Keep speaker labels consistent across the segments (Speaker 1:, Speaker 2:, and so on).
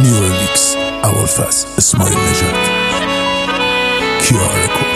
Speaker 1: نیورلیکس، ابوالفضل اسماعیل نژاد، کیا رکورد.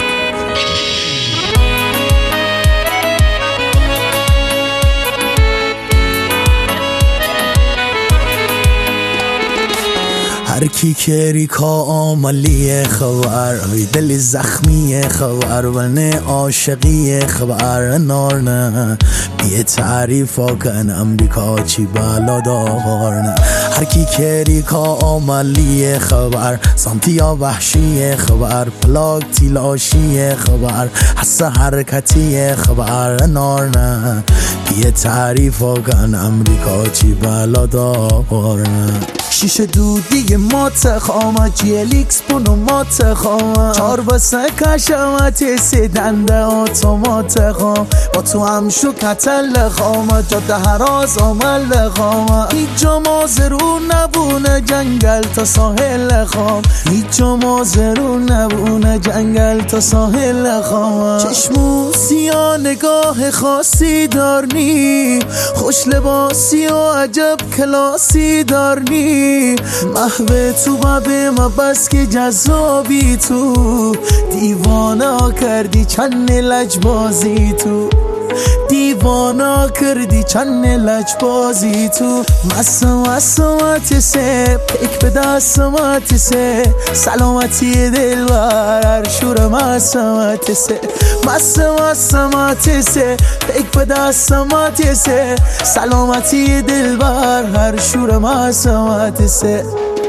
Speaker 1: هر کی که ریکا آمالی خبر وی دل زخمی خبر و نه عاشقی خبر نارنه بی تعریف کن امریکا چی بلا دارنه. هر کی که ریکا آمالی خبر سانتیا وحشی خبر پلاک تیلاشی خبر حس حرکتی خبر نارنه بی تعریف کن امریکا چی بلا دارنه. شیشه دودی مات خامه جیلیکس پونو مات خامه چار بسه کشمت سیدنده آتومات خام با تو هم شو کتل خامه جاده هراز آمل خامه هیچ جا مازرو نبونه جنگل تا ساحل خام هیچ جا مازرو نبونه جنگل تا ساحل خام. چشمو سیا نگاه خاصی دارنی خوش لباسی و عجب کلاسی دارنی محوه تو ببه ما بس که جذابی تو دیوانا کردی چند لجبازی تو دیوانا کردی چند لجبازی تو مسامت سه پیک به دستمت سه سلامتی دلبر شور مسامت سه مسامت سه پیک به دستمت سه سلامتی دلبر هر شور مسامت سه.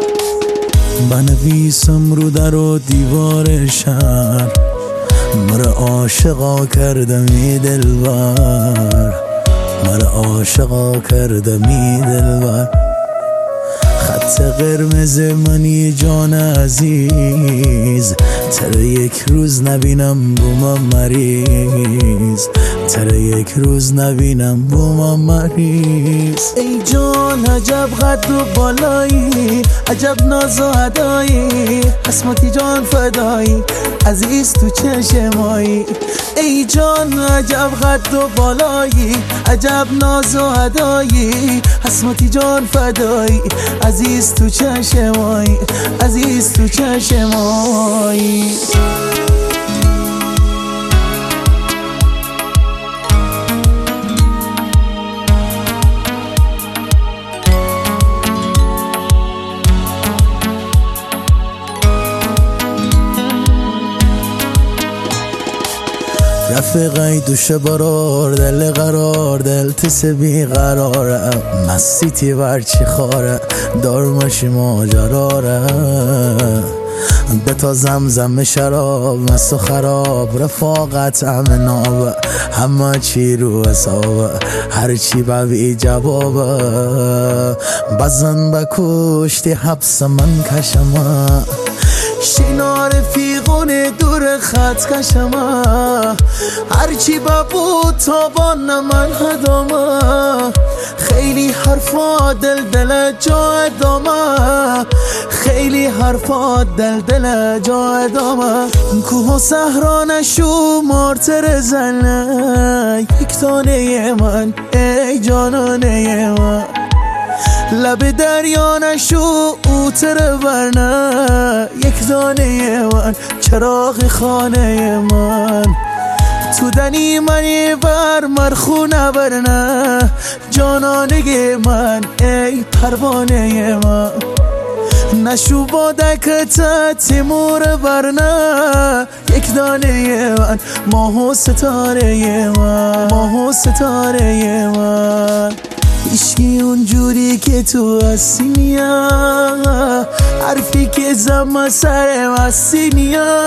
Speaker 1: بنویسم رو در و دیوار شهر مرا عاشقا کردمی دلبر مرا عاشقا کردمی دلبر خط قرمز منی جان عزیز تر یک روز نبینم بوم مریض تر یک روز نبینم بوم مریض. ای جان عجب قد و بالایی عجب ناز و ادایی اسماتی جان فدایی عزیز تو چشمایی. ای جان عجب قد و بالایی عجب ناز و ادایی اسماتی جان فدایی عزیز تو چشمایی عزیز تو چشمایی. رفقای دوشه برار دل قرار دل تس بی قراره مسیتی برچی خاره دارمشی ماجراره به تا زمزم شراب مست و خراب رفاقت امناب همه چی رو حسابه هر چی ببی جوابه بزن بکشتی حبس من کشمه شینا رفیقون دور خط کشمه هرچی ببود تابان من هدامه خیلی حرفا دل جا ادامه خیلی حرفا دل جا ادامه کوه و صحرا نشو مارتر زنه یک تانه من ای جانانه من لب دریا نشو اوتر ورنه یک دانه من چراغ خانه من تو دنی منی بر مرخونه برنه جانانه من ای پروانه من نشو با دکت تیمور برنه یک دانه من ماه و ستاره من ماه و ستاره من. عشقی اونجوری که تو هستی نیا حرفی که زم سر مستی نیا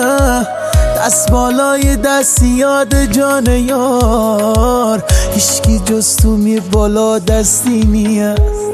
Speaker 1: دست بالای دست یاد جان یار عشقی جز تو می بالا دستی نیا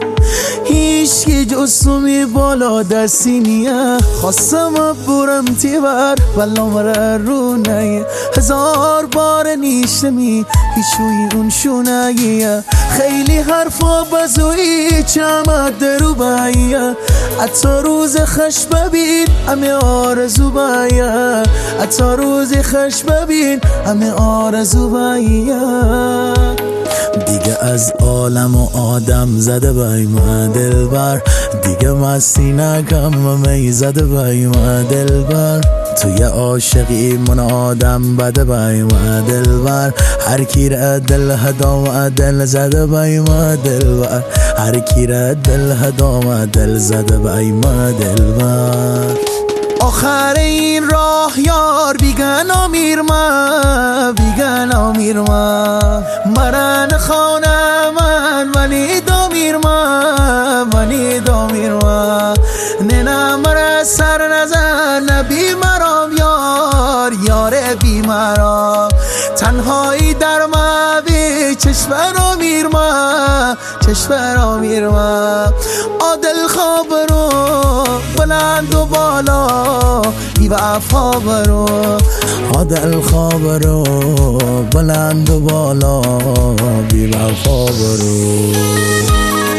Speaker 1: هیچکی جز تو می بالا دستی نیا خواستم برم تیبر ولا مره رو نگه هزار بار نیشتمی هیچوی اون شونگیه خیلی حرفا بزویی چمت درو باید حتی روز خش ببین همه آرزو باید حتی روز خش ببین همه آرزو باید دیگه از عالم و آدم زده بای ما ما دلبر دیگه مستی نکم و می زده بای ما دلبر توی عاشقی من آدم بده بای ما دلبر هر کی را دل هدا و دل زده بای ما دلبر هر کی را دل هدا و دل زده بای ما دلبر آخر این راه یار بیگنا میرما بیگنا میرما مرن خانه من ولی دو میرما ولی دو میرما نه مرا سر نزن نبی مرام یار یار بی مرام تنهایی در مبی چشم رو میرما چشم رو میرما عادل خواب رو بلند و بالا بی وفا برو عادل خواب رو بلند و بالا بی وفا برو